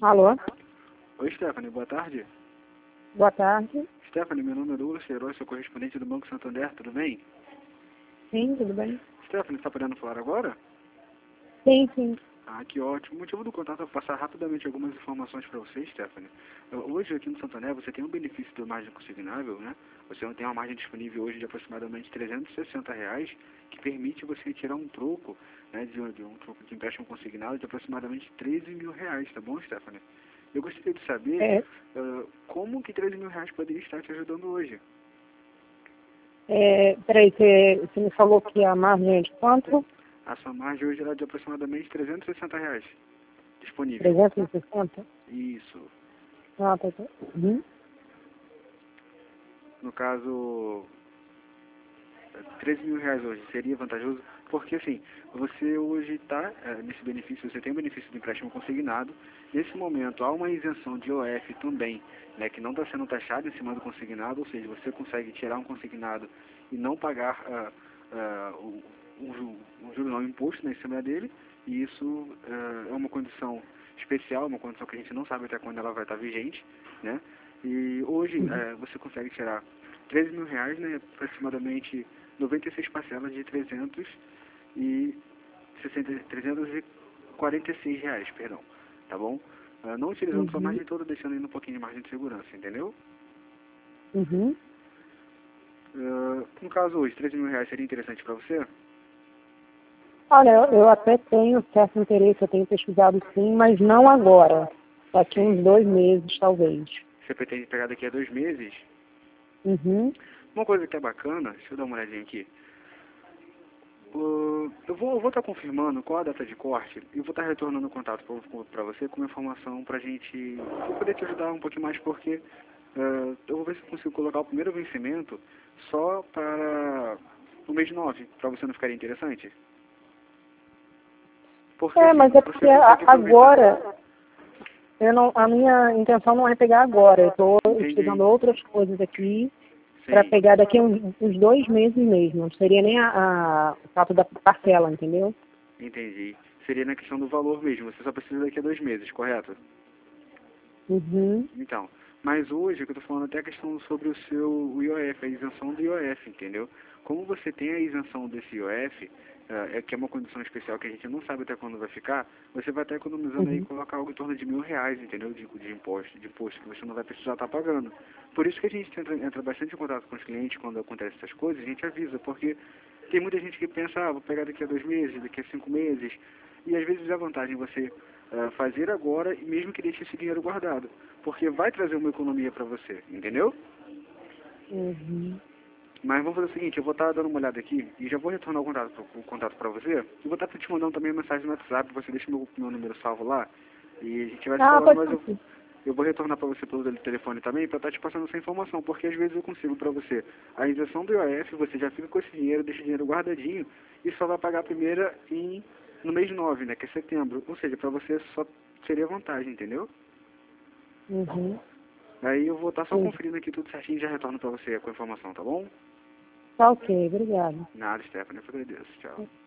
Alô? Oi, Stephanie, boa tarde. Boa tarde. Stephanie, meu nome é Douglas Queiroz, sou correspondente do Banco Santander, tudo bem? Sim, tudo bem? Stephanie, está podendo falar agora? Sim, sim. Ah, que ótimo. O motivo do contato é passar rapidamente algumas informações para você, Stephanie. Hoje, aqui no Santander, você tem um benefício da margem consignável, né? Você tem uma margem disponível hoje de aproximadamente R$ 360, que permite você retirar um troco, né, de um troco de empréstimo consignado de aproximadamente R$ 13.000, tá bom, Stephanie? Eu gostaria de saber como que R$ 13.000 poderia estar te ajudando hoje. Peraí, você me falou que a margem é de quanto? A sua margem hoje é de aproximadamente R$ 360 disponível. 360? Isso. Ah, tá. Uhum. No caso, R$ 13.000 hoje seria vantajoso, porque assim, você hoje está nesse benefício, você tem o benefício do empréstimo consignado. Nesse momento há uma isenção de IOF também, né, que não está sendo taxada em cima do consignado, ou seja, você consegue tirar um consignado e não pagar um juro não imposto, né, em cima dele, e isso é uma condição especial, uma condição que a gente não sabe até quando ela vai estar vigente, né? E hoje você consegue tirar R$ 13.000, né, aproximadamente 96 parcelas de R$ 346, perdão, tá bom? Não utilizando sua margem toda, deixando ainda um pouquinho de margem de segurança, entendeu? Uhum. No caso hoje, R$ 13.000 seria interessante para você? Olha, eu até tenho certo interesse, eu tenho pesquisado sim, mas não agora. Daqui uns 2 meses, talvez. Você pretende pegar daqui a 2 meses? Uhum. Uma coisa que é bacana, deixa eu dar uma olhadinha aqui. Eu vou estar confirmando qual a data de corte e vou estar retornando o contato para você com uma informação para pra poder te ajudar um pouquinho mais, porque eu vou ver se eu consigo colocar o primeiro vencimento só para o mês 9, para você não ficar interessante. Porque, assim, Mas é você porque consegue aproveitar. agora, a minha intenção não é pegar agora. Eu estou Entendi. estudando outras coisas aqui para Sim, pegar daqui uns 2 meses mesmo. Não seria nem o fato da parcela, entendeu? entendi. Seria na questão do valor mesmo, você só precisa daqui a 2 meses, correto? Uhum. Então, mas hoje o que eu estou falando até a questão sobre o IOF, a isenção do IOF, entendeu? Como você tem a isenção desse IOF, que é uma condição especial que a gente não sabe até quando vai ficar, você vai estar economizando aí colocar algo em torno de R$ 1.000, entendeu? De imposto que você não vai precisar estar pagando. Por isso que a gente entra bastante em contato com os clientes quando acontecem essas coisas, a gente avisa, porque tem muita gente que pensa, vou pegar daqui a 2 meses, daqui a 5 meses, e às vezes é vantagem você fazer agora e mesmo que deixe esse dinheiro guardado, porque vai trazer uma economia para você, entendeu? Uhum. Mas vamos fazer o seguinte, eu vou estar dando uma olhada aqui e já vou retornar o contato para você, e vou estar te mandando também uma mensagem no WhatsApp, você deixa meu número salvo lá, e a gente vai se falando, mas eu vou retornar para você pelo telefone também para estar te passando essa informação, porque às vezes eu consigo para você a isenção do IOF, você já fica com esse dinheiro, deixa o dinheiro guardadinho e só vai pagar a primeira no mês 9, né, que é setembro. Ou seja, para você só seria vantagem, entendeu? Uhum. Aí eu vou estar só conferindo aqui tudo certinho e já retorno para você com a informação, tá bom? Tá ok, obrigada. Nada, Stephanie, eu agradeço. Tchau.